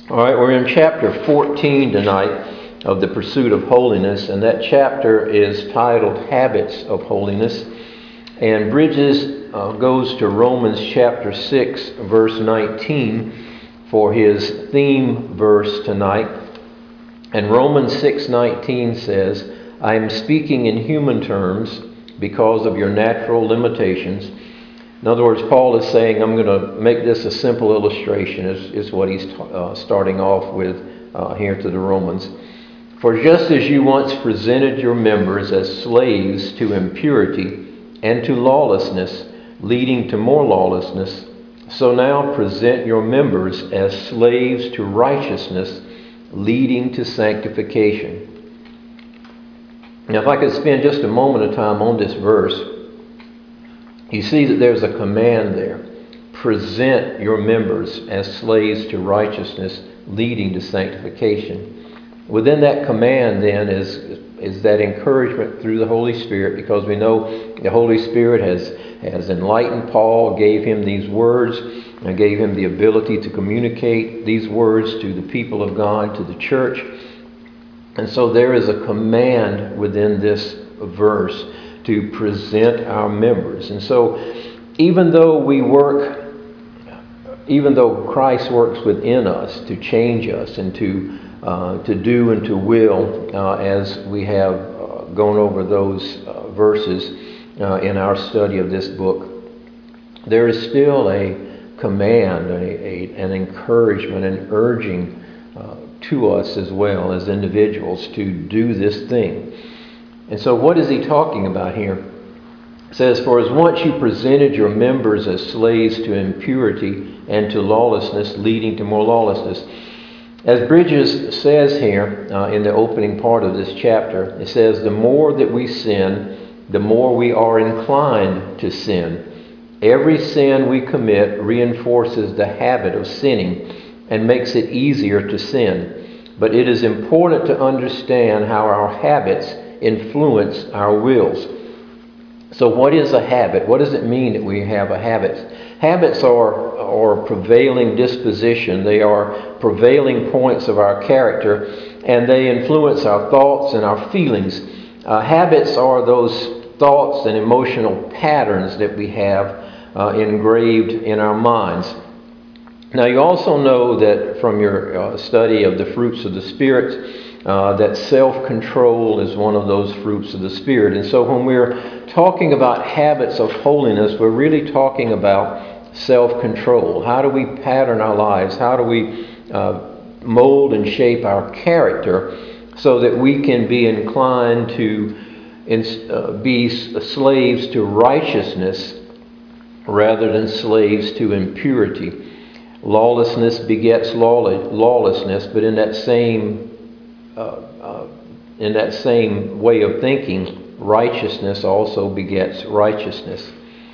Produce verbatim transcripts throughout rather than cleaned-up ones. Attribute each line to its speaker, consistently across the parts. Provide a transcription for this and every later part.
Speaker 1: All right, we're in chapter fourteen tonight of The Pursuit of Holiness, and that chapter is titled Habits of Holiness. And Bridges uh, goes to Romans chapter six, verse nineteen for his theme verse tonight. And Romans six nineteen says, "I am speaking in human terms because of your natural limitations." In other words, Paul is saying, I'm going to make this a simple illustration, is, is what he's uh, starting off with uh, here to the Romans. "For just as you once presented your members as slaves to impurity and to lawlessness, leading to more lawlessness, so now present your members as slaves to righteousness, leading to sanctification." Now, if I could spend just a moment of time on this verse, you see that there's a command there. Present your members as slaves to righteousness, leading to sanctification. Within that command, then, is, is that encouragement through the Holy Spirit, because we know the Holy Spirit has, has enlightened Paul, gave him these words, and gave him the ability to communicate these words to the people of God, to the church. And so there is a command within this verse to present our members. And so even though we work, even though Christ works within us to change us and to uh, to do and to will, uh, as we have uh, gone over those uh, verses uh, in our study of this book, there is still a command, a, a, an encouragement, an urging uh, to us as well as individuals to do this thing. And so what is he talking about here? It says, "For as once you presented your members as slaves to impurity and to lawlessness, leading to more lawlessness." As Bridges says here uh, in the opening part of this chapter, it says, the more that we sin, the more we are inclined to sin. Every sin we commit reinforces the habit of sinning and makes it easier to sin. But it is important to understand how our habits influence our wills. So what is a habit? What does it mean that we have a habit? Habits are, are prevailing disposition. They are prevailing points of our character, and they influence our thoughts and our feelings. Uh, habits are those thoughts and emotional patterns that we have uh, engraved in our minds. Now, you also know that from your uh, study of the fruits of the Spirit, Uh, that self-control is one of those fruits of the Spirit. And so when we're talking about habits of holiness, we're really talking about self-control. How do we pattern our lives? How do we uh, mold and shape our character so that we can be inclined to uh, be slaves to righteousness rather than slaves to impurity? Lawlessness begets lawlessness, but in that same Uh, uh, in that same way of thinking, righteousness also begets righteousness.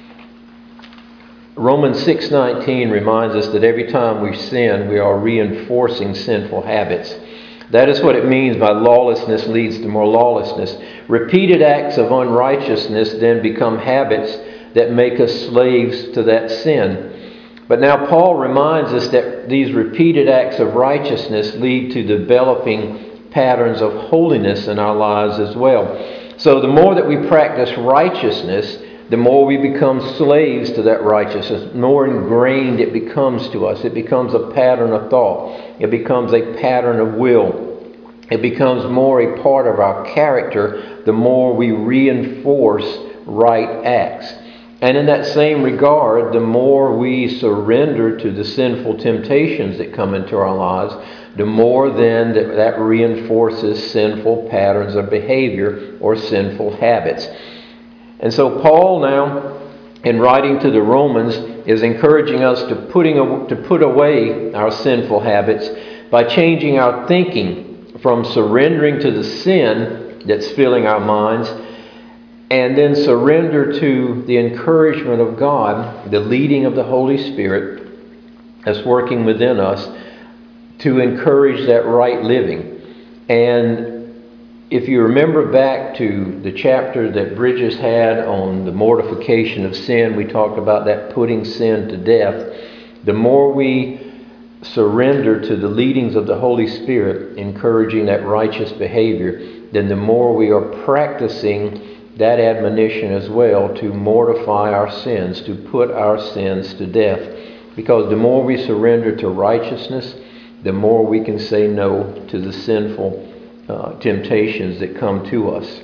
Speaker 1: Romans six nineteen reminds us that every time we sin, we are reinforcing sinful habits. That is what it means by lawlessness leads to more lawlessness. Repeated acts of unrighteousness then become habits that make us slaves to that sin. But now Paul reminds us that these repeated acts of righteousness lead to developing patterns of holiness in our lives as well. So the more that we practice righteousness, the more we become slaves to that righteousness, the more ingrained it becomes to us. It becomes a pattern of thought. It becomes a pattern of will. It becomes more a part of our character the more we reinforce right acts. And in that same regard, the more we surrender to the sinful temptations that come into our lives, the more then that, that reinforces sinful patterns of behavior or sinful habits. And so Paul now, in writing to the Romans, is encouraging us to, putting, to put away our sinful habits by changing our thinking from surrendering to the sin that's filling our minds, and then surrender to the encouragement of God, the leading of the Holy Spirit that's working within us to encourage that right living. And if you remember back to the chapter that Bridges had on the mortification of sin, we talked about that putting sin to death. The more we surrender to the leadings of the Holy Spirit, encouraging that righteous behavior, then the more we are practicing that admonition as well to mortify our sins, to put our sins to death. Because the more we surrender to righteousness, the more we can say no to the sinful uh, temptations that come to us.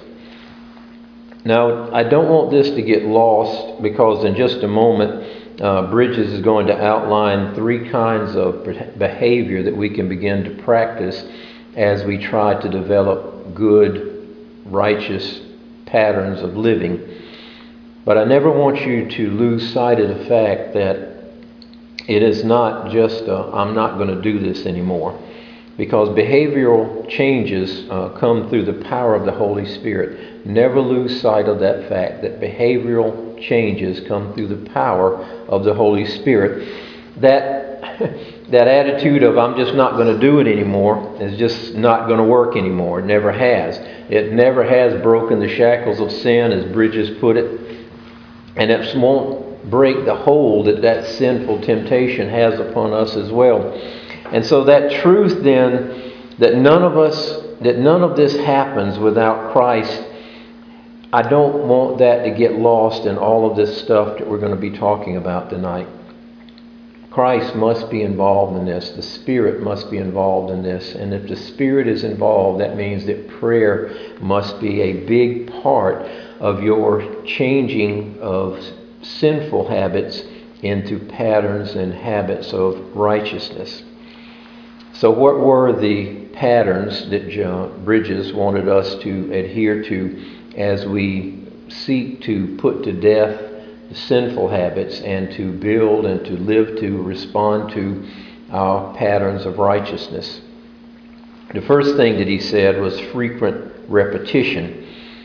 Speaker 1: Now, I don't want this to get lost, because in just a moment, uh, Bridges is going to outline three kinds of behavior that we can begin to practice as we try to develop good, righteous patterns of living. But I never want you to lose sight of the fact that it is not just a, I'm not going to do this anymore. Because behavioral changes uh, come through the power of the Holy Spirit. Never lose sight of that fact, that behavioral changes come through the power of the Holy Spirit. That, that attitude of I'm just not going to do it anymore is just not going to work anymore. It never has. It never has broken the shackles of sin, as Bridges put it. And it won't break the hold that that sinful temptation has upon us as well. And so that truth then, that none of us, that none of this happens without Christ, I don't want that to get lost in all of this stuff that we're going to be talking about tonight. Christ must be involved in this. The Spirit must be involved in this. And if the Spirit is involved, that means that prayer must be a big part of your changing of sinful habits into patterns and habits of righteousness. So what were the patterns that John Bridges wanted us to adhere to as we seek to put to death the sinful habits and to build and to live to respond to our patterns of righteousness? The first thing that he said was frequent repetition.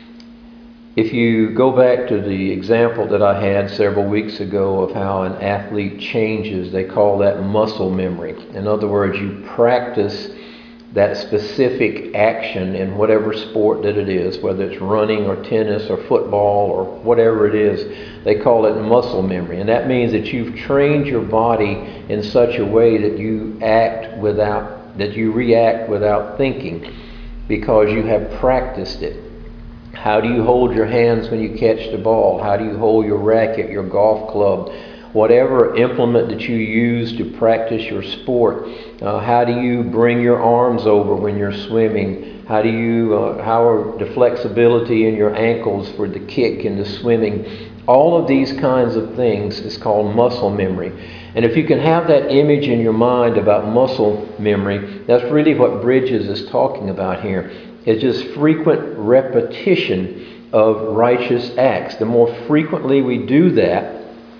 Speaker 1: If you go back to the example that I had several weeks ago of how an athlete changes, they call that muscle memory. In other words, you practice that specific action in whatever sport that it is, whether it's running or tennis or football or whatever it is. They call it muscle memory. And that means that you've trained your body in such a way that you act without, that you react without thinking, because you have practiced it. How do you hold your hands when you catch the ball? How do you hold your racket, your golf club? Whatever implement that you use to practice your sport. Uh, how do you bring your arms over when you're swimming? How do you, uh, how are the flexibility in your ankles for the kick and the swimming? All of these kinds of things is called muscle memory. And if you can have that image in your mind about muscle memory, that's really what Bridges is talking about here. It's just frequent repetition of righteous acts. The more frequently we do that,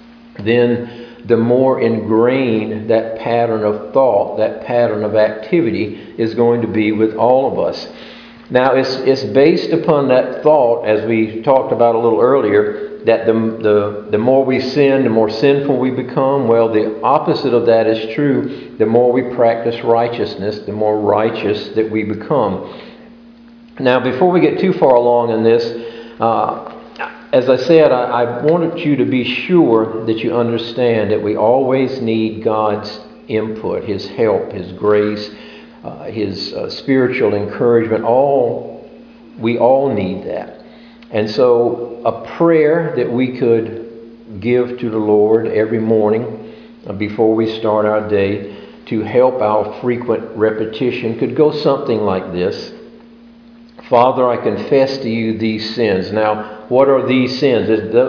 Speaker 1: then the more ingrained that pattern of thought, that pattern of activity is going to be with all of us. Now, it's, it's based upon that thought, as we talked about a little earlier, that the, the, the more we sin, the more sinful we become. Well, the opposite of that is true. The more we practice righteousness, the more righteous that we become. Now, before we get too far along in this, uh, as I said, I, I wanted you to be sure that you understand that we always need God's input, His help, His grace, uh, His uh, spiritual encouragement. All we all need that. And so a prayer that we could give to the Lord every morning uh, before we start our day to help our frequent repetition could go something like this. Father, I confess to you these sins. Now, what are these sins?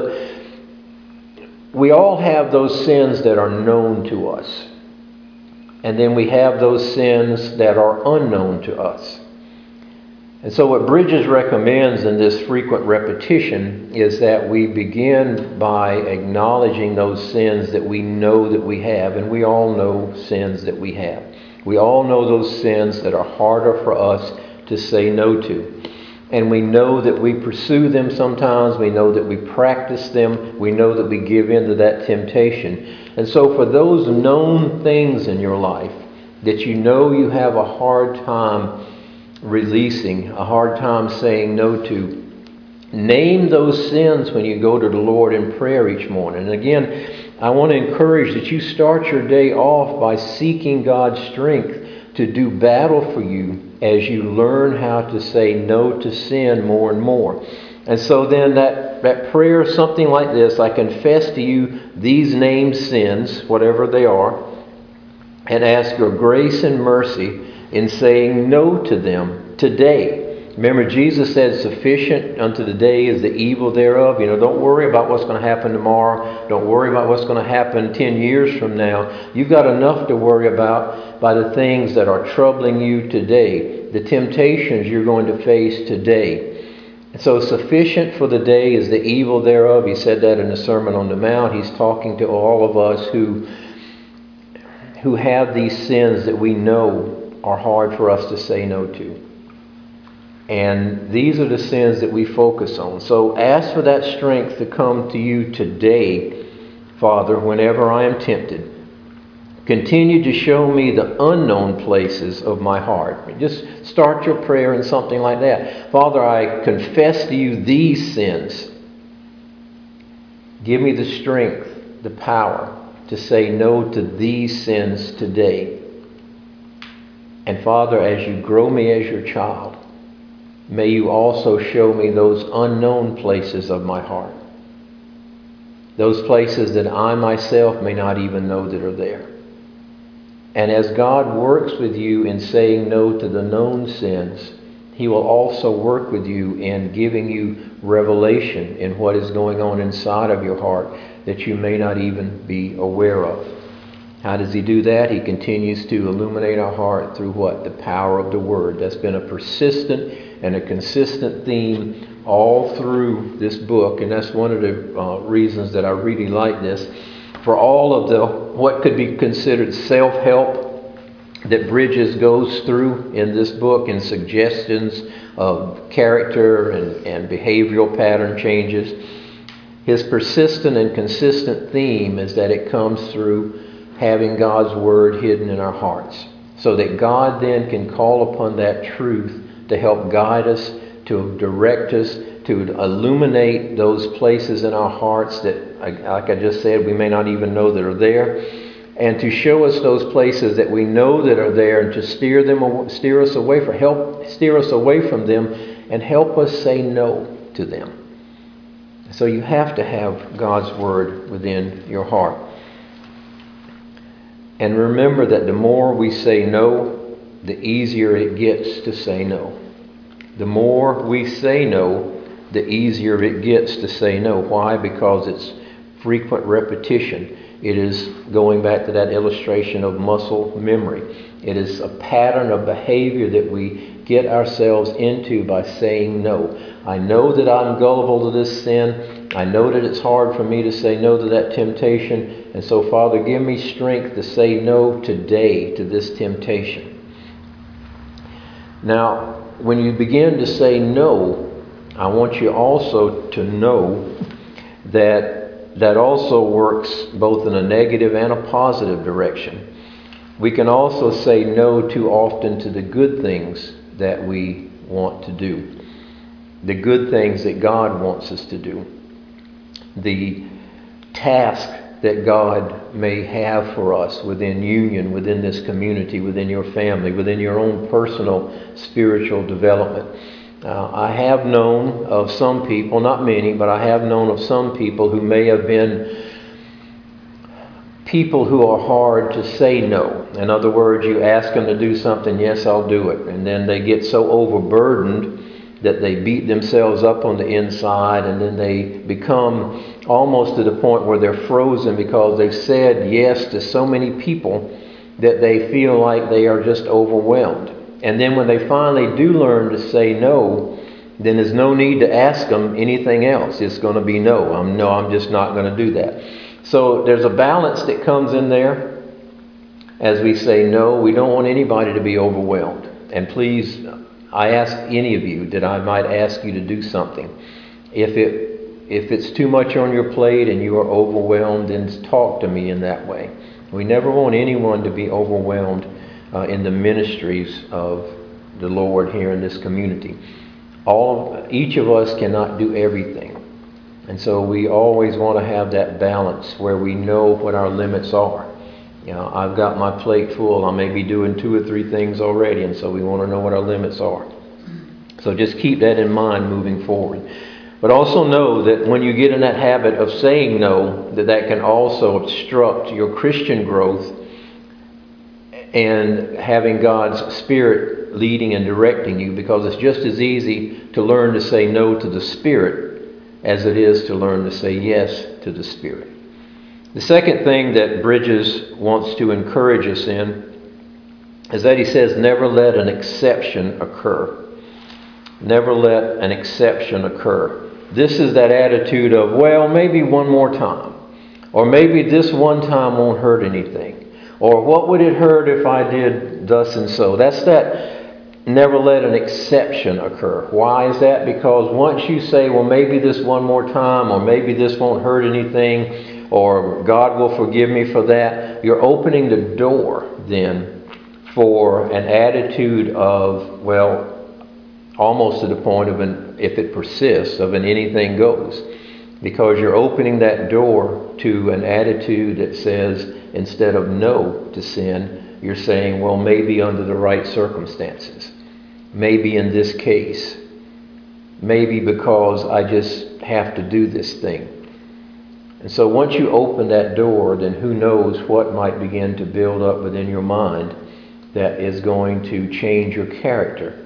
Speaker 1: We all have those sins that are known to us. And then we have those sins that are unknown to us. And so what Bridges recommends in this frequent repetition is that we begin by acknowledging those sins that we know that we have. And we all know sins that we have. We all know those sins that are harder for us to say no to. And we know that we pursue them sometimes. We know that we practice them. We know that we give in to that temptation. And so for those known things in your life that you know you have a hard time releasing, a hard time saying no to, name those sins when you go to the Lord in prayer each morning. And again, I want to encourage that you start your day off by seeking God's strength to do battle for you as you learn how to say no to sin more and more. And so then that, that prayer is something like this: I confess to you these named sins, whatever they are, and ask your grace and mercy in saying no to them today. Remember, Jesus said, sufficient unto the day is the evil thereof. You know, don't worry about what's going to happen tomorrow. Don't worry about what's going to happen ten years from now. You've got enough to worry about by the things that are troubling you today, the temptations you're going to face today. So sufficient for the day is the evil thereof. He said that in the Sermon on the Mount. He's talking to all of us who, who have these sins that we know are hard for us to say no to. And these are the sins that we focus on. So ask for that strength to come to you today, Father, whenever I am tempted. Continue to show me the unknown places of my heart. Just start your prayer in something like that. Father, I confess to you these sins. Give me the strength, the power to say no to these sins today. And Father, as you grow me as your child, may you also show me those unknown places of my heart. Those places that I myself may not even know that are there. And as God works with you in saying no to the known sins, He will also work with you in giving you revelation in what is going on inside of your heart that you may not even be aware of. How does He do that? He continues to illuminate our heart through what? The power of the Word. That's been a persistent and a consistent theme all through this book. And that's one of the uh, reasons that I really like this. For all of the what could be considered self-help that Bridges goes through in this book, and suggestions of character and, and behavioral pattern changes, his persistent and consistent theme is that it comes through having God's Word hidden in our hearts, so that God then can call upon that truth to help guide us, to direct us, to illuminate those places in our hearts that, like I just said, we may not even know that are there, and to show us those places that we know that are there, and to steer them, steer us away from, help steer us away from them, and help us say no to them. So you have to have God's Word within your heart. And remember that the more we say no, the easier it gets to say no. The more we say no, the easier it gets to say no. Why? Because it's frequent repetition. It is going back to that illustration of muscle memory. It is a pattern of behavior that we get ourselves into by saying no. I know that I'm gullible to this sin. I know that it's hard for me to say no to that temptation. And so, Father, give me strength to say no today to this temptation. Now, when you begin to say no, I want you also to know that that also works both in a negative and a positive direction. We can also say no too often to the good things that we want to do, the good things that God wants us to do, the task that God may have for us within union, within this community, within your family, within your own personal spiritual development. Uh, I have known of some people, not many, but I have known of some people who may have been people who are hard to say no. In other words, you ask them to do something, yes, I'll do it. And then they get so overburdened that they beat themselves up on the inside, and then they become almost to the point where they're frozen because they've said yes to so many people that they feel like they are just overwhelmed. And then when they finally do learn to say no, then there's no need to ask them anything else. It's going to be no. I'm no, I'm just not going to do that. So there's a balance that comes in there as we say no. We don't want anybody to be overwhelmed. And please, I ask any of you that I might ask you to do something. If it if it's too much on your plate and you are overwhelmed, then talk to me in that way. We never want anyone to be overwhelmed uh, in the ministries of the Lord here in this community. All of, each of us cannot do everything. And so we always want to have that balance where we know what our limits are. You know, I've got my plate full. I may be doing two or three things already, and so we want to know what our limits are. So just keep that in mind moving forward. But also know that when you get in that habit of saying no, that that can also obstruct your Christian growth and having God's Spirit leading and directing you, because it's just as easy to learn to say no to the Spirit as it is to learn to say yes to the Spirit. The second thing that Bridges wants to encourage us in is that he says, never let an exception occur. Never let an exception occur. This is that attitude of, well, maybe one more time. Or maybe this one time won't hurt anything. Or what would it hurt if I did thus and so? That's that never let an exception occur. Why is that? Because once you say, well, maybe this one more time, or maybe this won't hurt anything, or God will forgive me for that, you're opening the door then for an attitude of, well, almost to the point of an, if it persists, of an anything goes. Because you're opening that door to an attitude that says, instead of no to sin, you're saying, well, maybe under the right circumstances. Maybe in this case. Maybe because I just have to do this thing. And so once you open that door, then who knows what might begin to build up within your mind that is going to change your character.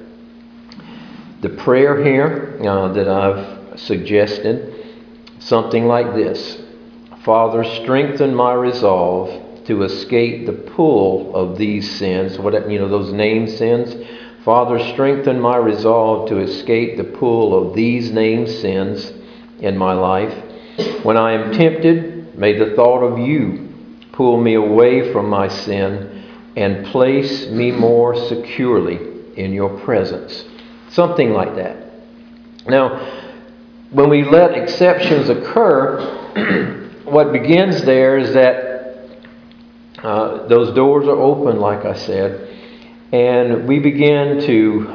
Speaker 1: The prayer here uh, that I've suggested, something like this. Father, strengthen my resolve to escape the pull of these sins. What, you know, those named sins. Father, strengthen my resolve to escape the pull of these named sins in my life. When I am tempted, may the thought of you pull me away from my sin and place me more securely in your presence. Something like that. Now, when we let exceptions occur, what begins there is that uh, those doors are open, like I said, and we begin to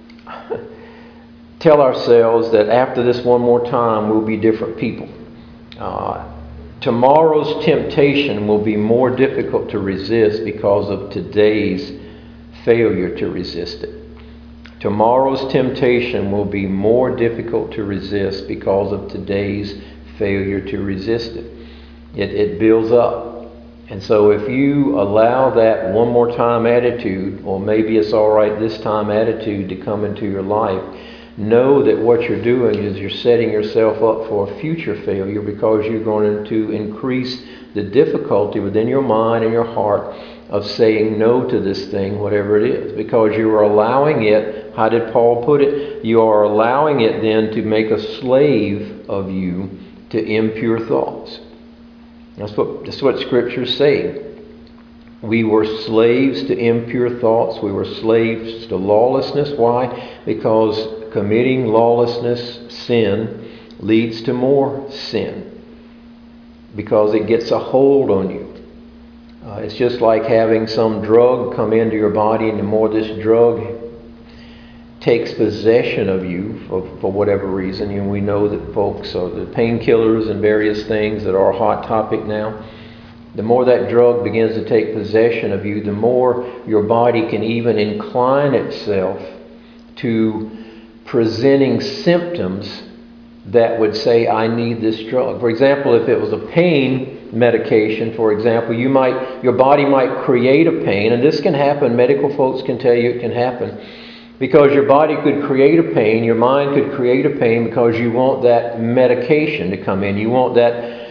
Speaker 1: tell ourselves that after this one more time, we'll be different people. Uh, tomorrow's temptation will be more difficult to resist because of today's failure to resist it. Tomorrow's temptation will be more difficult to resist because of today's failure to resist it. It, it builds up. And so if you allow that one more time attitude, or maybe it's all right this time attitude to come into your life, know that what you're doing is you're setting yourself up for a future failure, because you're going to increase the difficulty within your mind and your heart of saying no to this thing, whatever it is, because you are allowing it. How did Paul put it? You are allowing it then to make a slave of you to impure thoughts. That's what, that's what Scripture's saying. We were slaves to impure thoughts. We were slaves to lawlessness. Why? Because committing lawlessness, sin, leads to more sin. Because it gets a hold on you. Uh, it's just like having some drug come into your body, and the more this drug takes possession of you for, for whatever reason, and we know that folks are the painkillers and various things that are a hot topic now. The more that drug begins to take possession of you, the more your body can even incline itself to presenting symptoms that would say, I need this drug. For example, if it was a pain medication, for example, you might, your body might create a pain, and this can happen, medical folks can tell you it can happen, because your body could create a pain, your mind could create a pain because you want that medication to come in. You want that,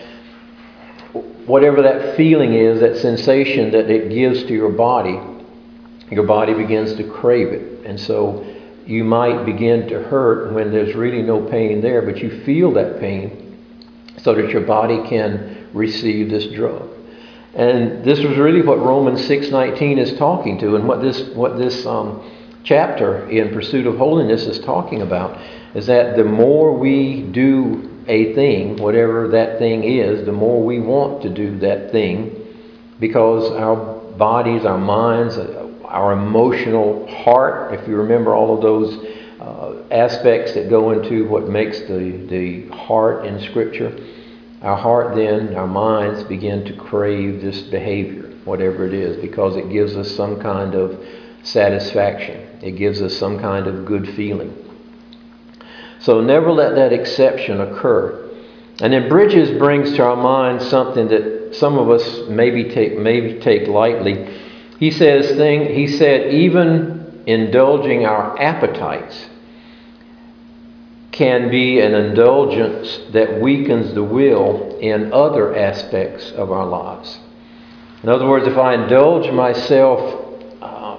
Speaker 1: whatever that feeling is, that sensation that it gives to your body, your body begins to crave it. And so you might begin to hurt when there's really no pain there, but you feel that pain so that your body can receive this drug. And this was really what Romans six nineteen is talking to, and what this what this um, chapter in Pursuit of Holiness is talking about, is that the more we do a thing, whatever that thing is, the more we want to do that thing, because our bodies, our minds, our emotional heart, if you remember all of those uh, aspects that go into what makes the, the heart in Scripture, our heart then, our minds begin to crave this behavior, whatever it is, because it gives us some kind of satisfaction. It gives us some kind of good feeling. So never let that exception occur. And then Bridges brings to our mind something that some of us maybe take maybe take lightly. He says thing he said even indulging our appetites can be an indulgence that weakens the will in other aspects of our lives. In other words, if I indulge myself uh,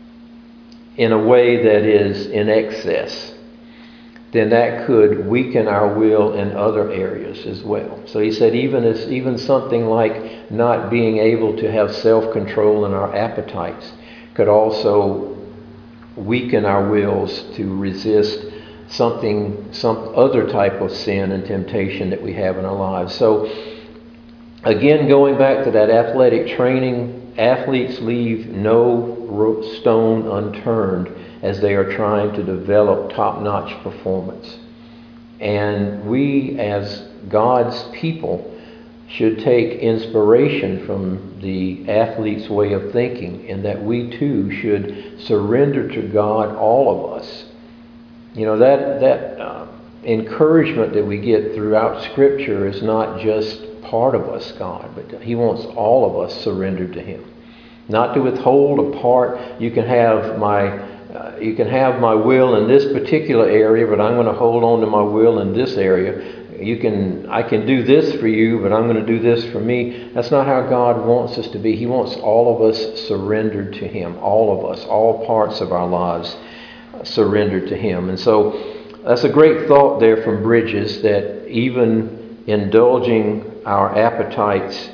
Speaker 1: in a way that is in excess, then that could weaken our will in other areas as well. So he said even as even something like not being able to have self-control in our appetites could also weaken our wills to resist something, some other type of sin and temptation that we have in our lives. So again, going back to that athletic training, athletes leave no stone unturned as they are trying to develop top-notch performance. And we, as God's people, should take inspiration from the athlete's way of thinking, in that we too should surrender to God, all of us. You know, that, that uh, encouragement that we get throughout Scripture is not just part of us, God, but He wants all of us surrendered to Him. Not to withhold a part. You can have my Uh, you can have my will in this particular area, but I'm going to hold on to my will in this area. You can, I can do this for you, but I'm going to do this for me. That's not how God wants us to be. He wants all of us surrendered to Him. All of us, all parts of our lives surrendered to Him. And so that's a great thought there from Bridges, that even indulging our appetites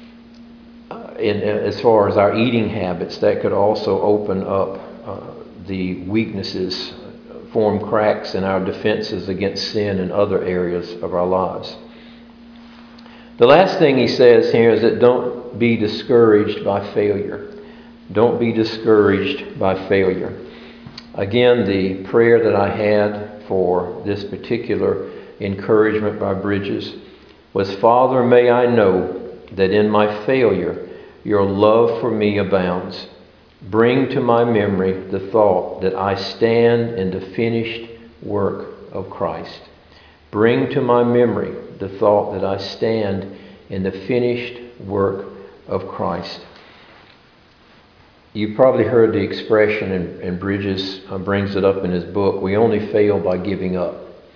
Speaker 1: uh, in, as far as our eating habits, that could also open up uh, the weaknesses, form cracks in our defenses against sin in other areas of our lives. The last thing he says here is that don't be discouraged by failure. Don't be discouraged by failure. Again, the prayer that I had for this particular encouragement by Bridges was, Father, may I know that in my failure your love for me abounds. Bring to my memory the thought that I stand in the finished work of Christ. Bring to my memory the thought that I stand in the finished work of Christ. You've probably heard the expression, and, and Bridges uh, brings it up in his book, we only fail by giving up.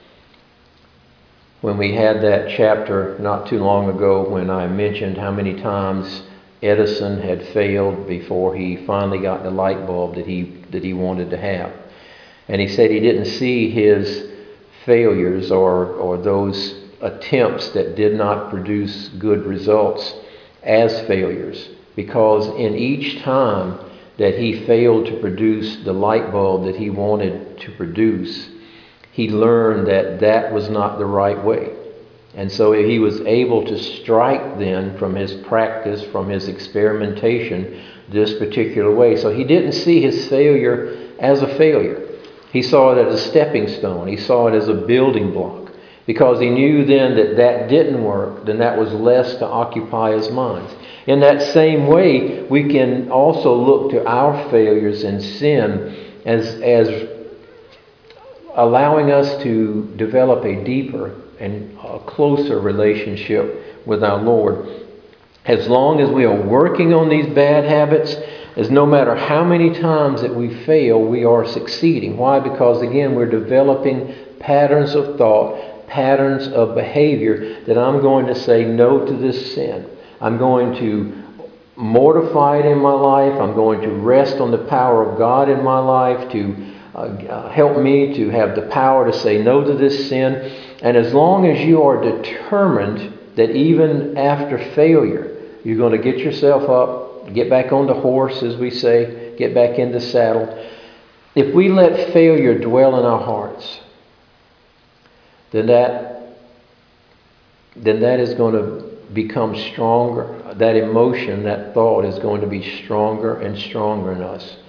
Speaker 1: When we had that chapter not too long ago when I mentioned how many times Edison had failed before he finally got the light bulb that he that he wanted to have. And he said he didn't see his failures or, or those attempts that did not produce good results as failures, because in each time that he failed to produce the light bulb that he wanted to produce, he learned that that was not the right way. And so he was able to strike then from his practice, from his experimentation, this particular way. So he didn't see his failure as a failure. He saw it as a stepping stone. He saw it as a building block. Because he knew then that that didn't work, then that was less to occupy his mind. In that same way, we can also look to our failures and sin as, as allowing us to develop a deeper and a closer relationship with our Lord. As long as we are working on these bad habits, as no matter how many times that we fail, we are succeeding. Why? Because again, we're developing patterns of thought, patterns of behavior, that I'm going to say no to this sin. I'm going to mortify it in my life. I'm going to rest on the power of God in my life to uh, help me to have the power to say no to this sin. And as long as you are determined that even after failure, you're going to get yourself up, get back on the horse, as we say, get back in the saddle. If we let failure dwell in our hearts, then that, then that is going to become stronger. That emotion, that thought is going to be stronger and stronger in us.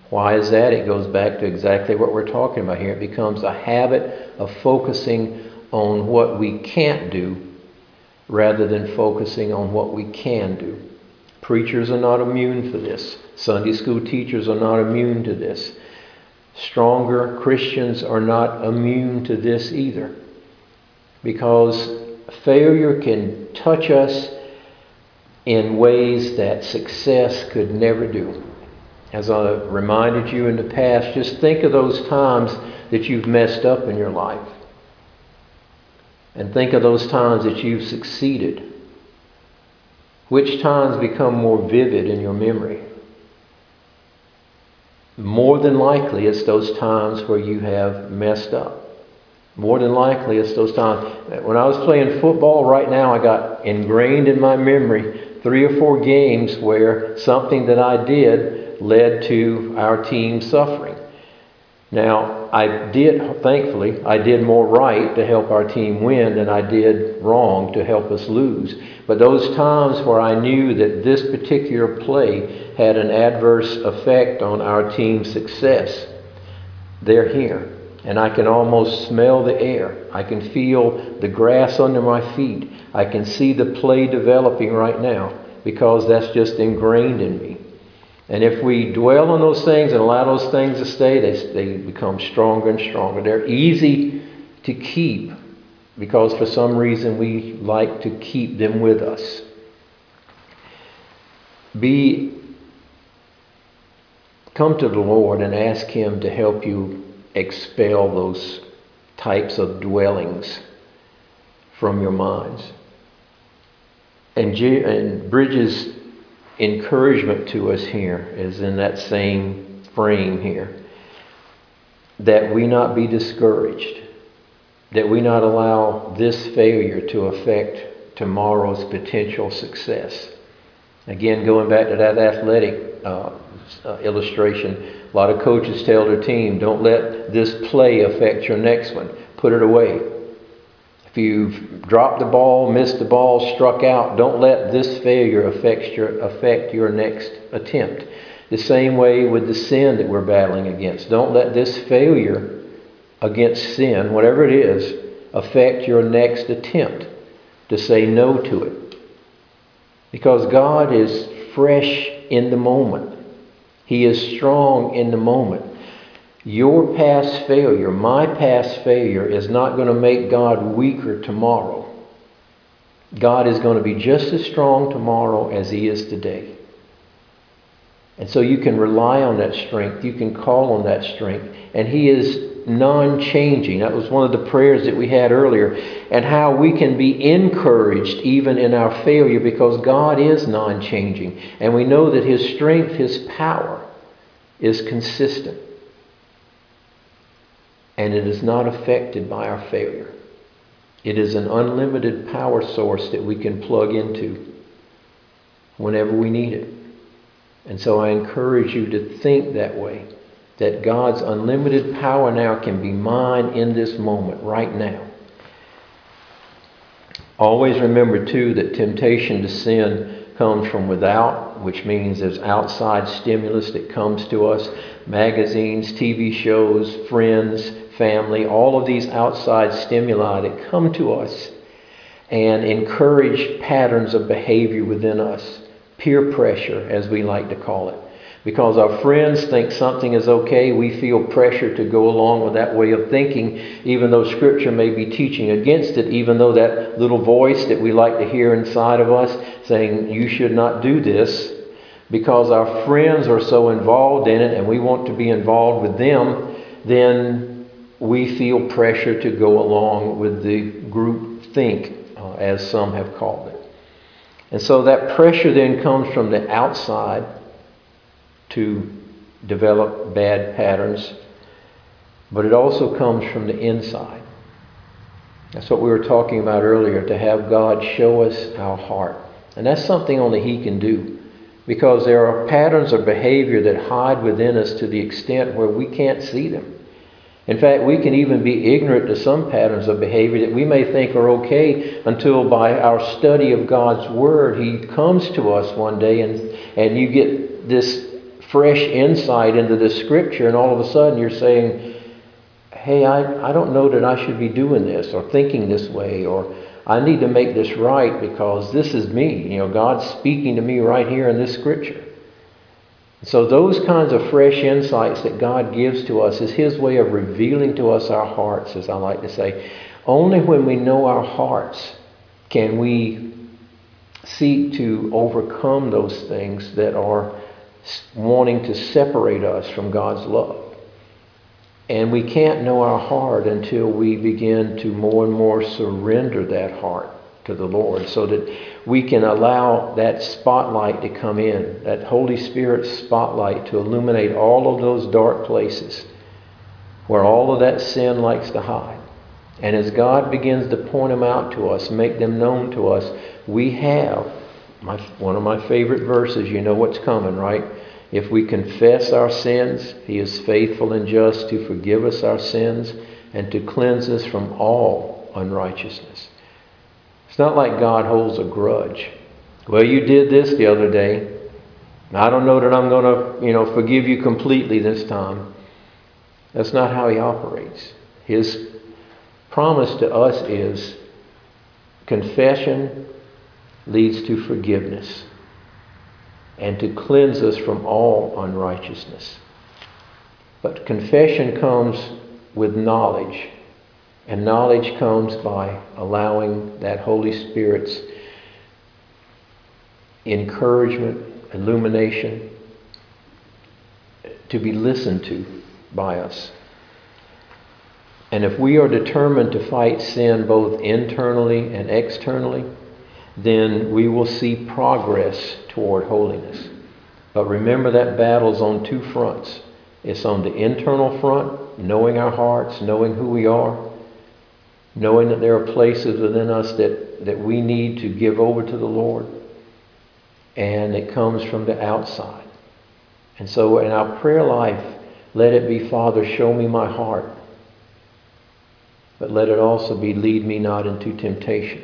Speaker 1: Why is that? It goes back to exactly what we're talking about here. It becomes a habit of focusing on what we can't do rather than focusing on what we can do. Preachers are not immune for this. Sunday school teachers are not immune to this. Stronger Christians are not immune to this either. Because failure can touch us in ways that success could never do. As I reminded you in the past, just think of those times that you've messed up in your life. And think of those times that you've succeeded. Which times become more vivid in your memory? More than likely, it's those times where you have messed up. More than likely, it's those times. When I was playing football, right now, I got ingrained in my memory three or four games where something that I did led to our team suffering. Now, I did, thankfully, I did more right to help our team win than I did wrong to help us lose. But those times where I knew that this particular play had an adverse effect on our team's success, they're here. And I can almost smell the air. I can feel the grass under my feet. I can see the play developing right now because that's just ingrained in me. And if we dwell on those things and allow those things to stay, they, they become stronger and stronger. They're easy to keep because for some reason we like to keep them with us. Be, come to the Lord and ask Him to help you expel those types of dwellings from your minds. And, G- and Bridges' encouragement to us here is in that same frame here. That we not be discouraged. That we not allow this failure to affect tomorrow's potential success. Again, going back to that athletic uh, uh, illustration, a lot of coaches tell their team, don't let this play affect your next one. Put it away. If you've dropped the ball, missed the ball, struck out, don't let this failure affect your, affect your next attempt. The same way with the sin that we're battling against. Don't let this failure against sin, whatever it is, affect your next attempt to say no to it. Because God is fresh in the moment. He is strong in the moment. Your past failure, my past failure, is not going to make God weaker tomorrow. God is going to be just as strong tomorrow as He is today. And so you can rely on that strength. You can call on that strength. And He is non-changing. That was one of the prayers that we had earlier. And how we can be encouraged even in our failure because God is non-changing. And we know that His strength, His power is consistent. And it is not affected by our failure. It is an unlimited power source that we can plug into whenever we need it. And so I encourage you to think that way. That God's unlimited power now can be mine in this moment, right now. Always remember, too, that temptation to sin comes from without, which means there's outside stimulus that comes to us. Magazines, T V shows, friends, family, all of these outside stimuli that come to us and encourage patterns of behavior within us. Peer pressure, as we like to call it. Because our friends think something is okay, we feel pressure to go along with that way of thinking, even though Scripture may be teaching against it, even though that little voice that we like to hear inside of us saying, you should not do this, because our friends are so involved in it and we want to be involved with them, then we feel pressure to go along with the group think, uh, as some have called it. And so that pressure then comes from the outside to develop bad patterns, but it also comes from the inside. That's what we were talking about earlier, to have God show us our heart. And that's something only He can do, because there are patterns of behavior that hide within us to the extent where we can't see them. In fact, we can even be ignorant to some patterns of behavior that we may think are okay until by our study of God's Word, He comes to us one day and, and you get this fresh insight into this scripture, and all of a sudden you're saying, hey, I, I don't know that I should be doing this or thinking this way, or I need to make this right because this is me. You know, God's speaking to me right here in this scripture. So those kinds of fresh insights that God gives to us is His way of revealing to us our hearts, as I like to say. Only when we know our hearts can we seek to overcome those things that are wanting to separate us from God's love. And we can't know our heart until we begin to more and more surrender that heart to the Lord, so that we can allow that spotlight to come in, that Holy Spirit spotlight to illuminate all of those dark places where all of that sin likes to hide. And as God begins to point them out to us, make them known to us, we have my, one of my favorite verses. You know what's coming, right? If we confess our sins, He is faithful and just to forgive us our sins and to cleanse us from all unrighteousness. It's not like God holds a grudge. Well, you did this the other day. I don't know that I'm going to, you know, forgive you completely this time. That's not how He operates. His promise to us is confession leads to forgiveness and to cleanse us from all unrighteousness. But confession comes with knowledge. And knowledge comes by allowing that Holy Spirit's encouragement, illumination, to be listened to by us. And if we are determined to fight sin both internally and externally, then we will see progress toward holiness. But remember, that battle's on two fronts. It's on the internal front, knowing our hearts, knowing who we are, knowing that there are places within us that, that we need to give over to the Lord. And it comes from the outside. And so in our prayer life, let it be, Father, show me my heart. But let it also be, lead me not into temptation.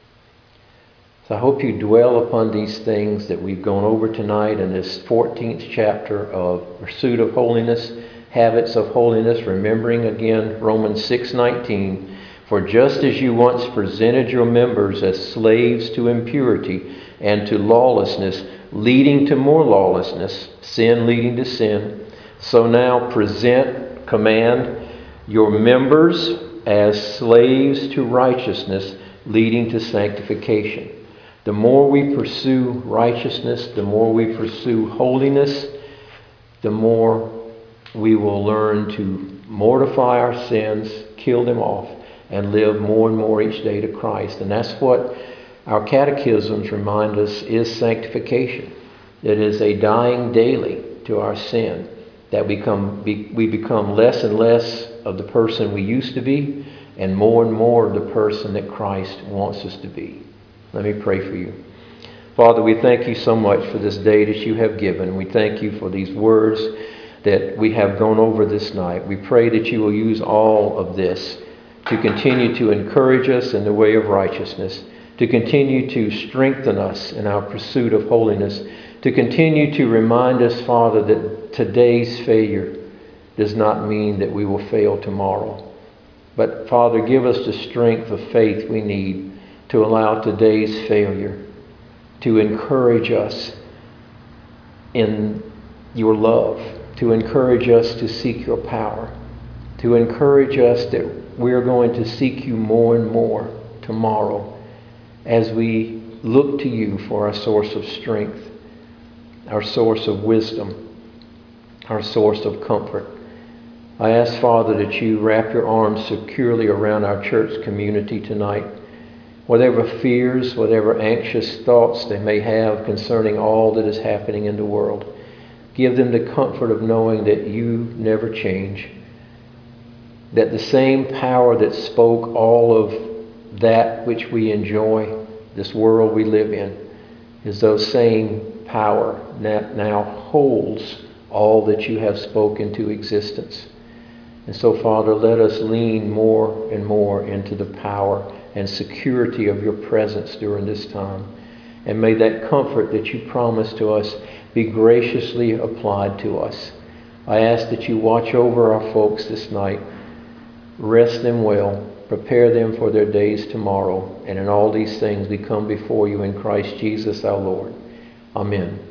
Speaker 1: So I hope you dwell upon these things that we've gone over tonight in this fourteenth chapter of Pursuit of Holiness, Habits of Holiness, remembering again Romans six nineteen. For just as you once presented your members as slaves to impurity and to lawlessness, leading to more lawlessness, sin leading to sin, so now present, command your members as slaves to righteousness, leading to sanctification. The more we pursue righteousness, the more we pursue holiness, the more we will learn to mortify our sins, kill them off, and live more and more each day to Christ. And that's what our catechisms remind us is sanctification. It is a dying daily to our sin, that we become, we become less and less of the person we used to be and more and more of the person that Christ wants us to be. Let me pray for you. Father, we thank you so much for this day that you have given. We thank you for these words that we have gone over this night. We pray that you will use all of this to continue to encourage us in the way of righteousness, to continue to strengthen us in our pursuit of holiness, to continue to remind us, Father, that today's failure does not mean that we will fail tomorrow. But, Father, give us the strength of faith we need to allow today's failure to encourage us in your love, to encourage us to seek your power, to encourage us that we're going to seek you more and more tomorrow as we look to you for our source of strength, our source of wisdom, our source of comfort. I ask, Father, that you wrap your arms securely around our church community tonight. Whatever fears, whatever anxious thoughts they may have concerning all that is happening in the world, give them the comfort of knowing that you never change, that the same power that spoke all of that which we enjoy, this world we live in, is those same power that now holds all that you have spoken to existence. And so, Father, let us lean more and more into the power and security of your presence during this time. And may that comfort that you promised to us be graciously applied to us. I ask that you watch over our folks this night. Rest them well. Prepare them for their days tomorrow. And in all these things we come before you in Christ Jesus our Lord. Amen.